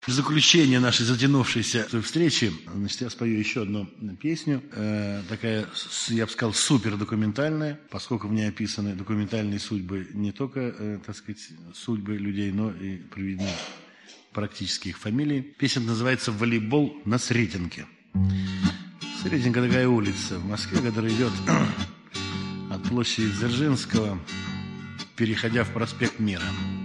В заключение нашей затянувшейся встречи, я спою еще одну песню, такая, я бы сказал, супердокументальная, поскольку в ней описаны документальные судьбы не только, судьбы людей, но и приведены практически их фамилии. Песня называется «Волейбол на Сретенке». Сретенка такая улица в Москве, которая идет от площади Дзержинского, переходя в проспект Мира.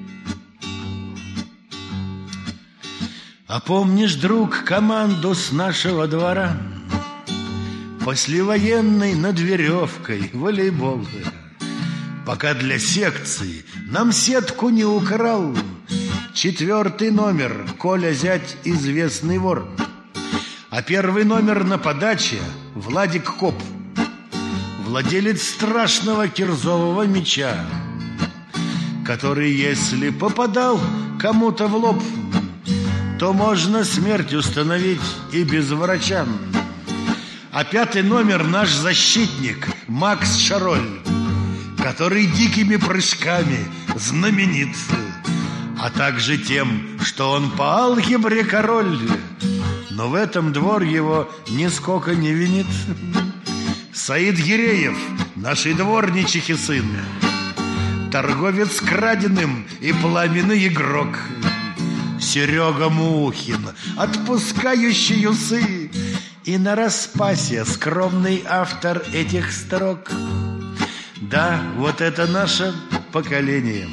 А помнишь, друг, команду с нашего двора? Послевоенный над веревкой волейбол. Пока для секции нам сетку не украл 4-й номер Коля зять известный вор. А 1-й номер на подаче Владик Коп, владелец страшного кирзового мяча, который, если попадал кому-то в лоб, то можно смерть установить и без врача. А 5-й номер наш защитник Макс Шароль, который дикими прыжками знаменит, а также тем, что он по алгебре король. Но в этом двор его нисколько не винит. Саид Гиреев, нашей дворничихи сын, торговец краденым и пламенный игрок. Серега Мухин, отпускающий усы, и на распасе скромный автор этих строк. Да, вот это наше поколение,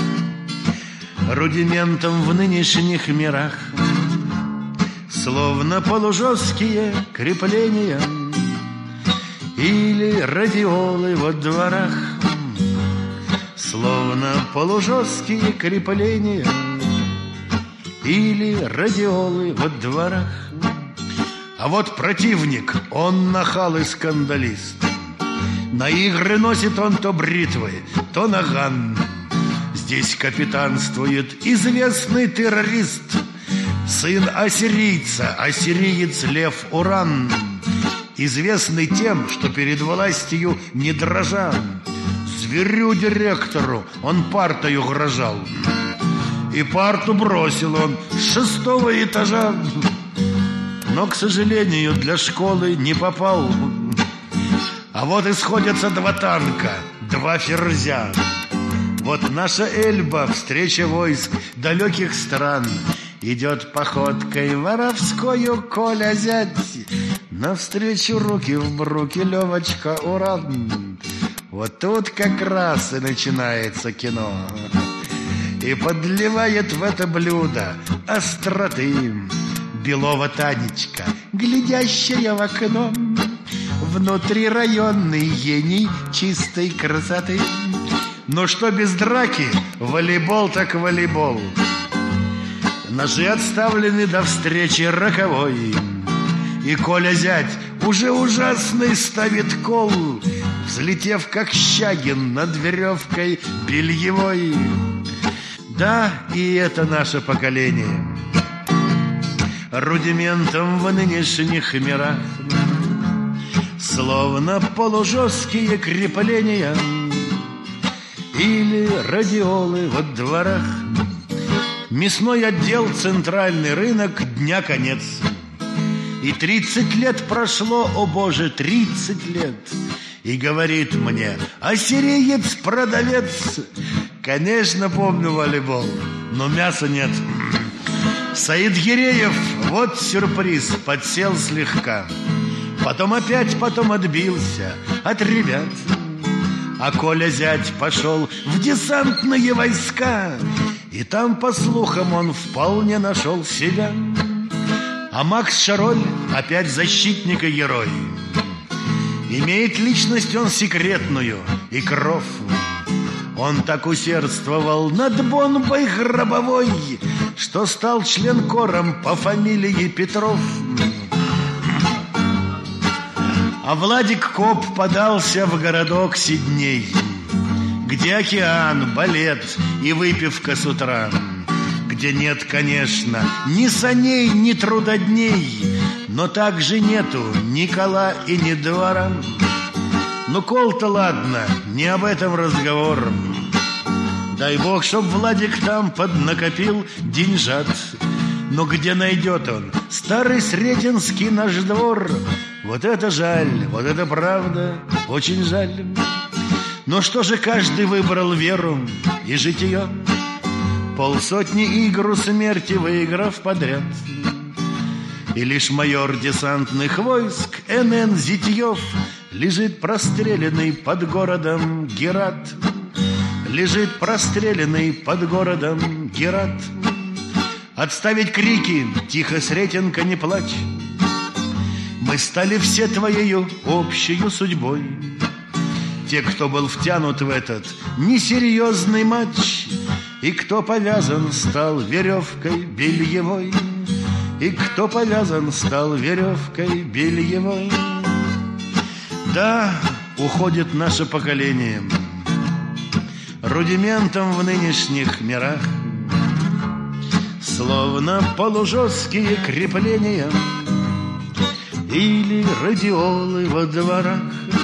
рудиментом в нынешних мирах, словно полужесткие крепления или радиолы во дворах, словно полужесткие крепления или радиолы во дворах. А вот противник, он нахал и скандалист. На игры носит он то бритвы, то наган. Здесь капитанствует известный террорист, сын ассирийца, ассириец Лев Уран, известный тем, что перед властью не дрожал. Зверю-директору он партою угрожал, и парту бросил он с 6-го этажа, но, к сожалению, для школы не попал. А вот и сходятся 2 танка, 2 ферзя. Вот наша Эльба, встреча войск далеких стран, идет походкой воровскою Коля зять, навстречу руки в руки Левочка Уран. Вот тут как раз и начинается кино, и подливает в это блюдо остроты Белова Танечка, глядящая в окно, внутрирайонный гений чистой красоты. Но что без драки, волейбол так волейбол. Ножи отставлены до встречи роковой, и Коля зять уже ужасный ставит кол, взлетев как Щагин над веревкой бельевой. Да, и это наше поколение, рудиментом в нынешних мирах, словно полужесткие крепления или радиолы во дворах. Мясной отдел, центральный рынок, дня конец. И 30 лет прошло, о боже, 30 лет. И говорит мне ассириец-продавец: конечно, помню волейбол, но мяса нет. Саид Гиреев, вот сюрприз, подсел слегка, потом отбился от ребят. А Коля зять пошел в десантные войска, и там, по слухам, он вполне нашел себя. А Макс Шароль опять защитник и герой. Имеет личность он секретную и кров. Он так усердствовал над бомбой гробовой, что стал членкором по фамилии Петров. А Владик Коп подался в городок Сидней, где океан, балет и выпивка с утра, где нет, конечно, ни саней, ни трудодней, но также нету ни кола и ни двора. Ну, кол-то ладно, не об этом разговор. Дай бог, чтоб Владик там поднакопил деньжат, Но где найдет он старый Сретенский наш двор? Вот это жаль, вот это правда, очень жаль. Но что же каждый выбрал веру и житие? Полсотни игр у смерти выиграв подряд. И лишь майор десантных войск Н.Н. Зитьев лежит простреленный под городом Герат. Лежит простреленный под городом Герат. Отставить крики, тихо, Сретенка, не плачь. Мы стали все твоею общею судьбой. Те, кто был втянут в этот несерьезный матч, и кто повязан стал веревкой бельевой, и кто повязан стал веревкой бельевой. Да, уходит наше поколение рудиментом в нынешних мирах, словно полужесткие крепления или радиолы во дворах.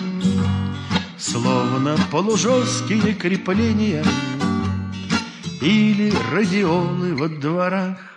Словно полужесткие крепления или радиолы во дворах.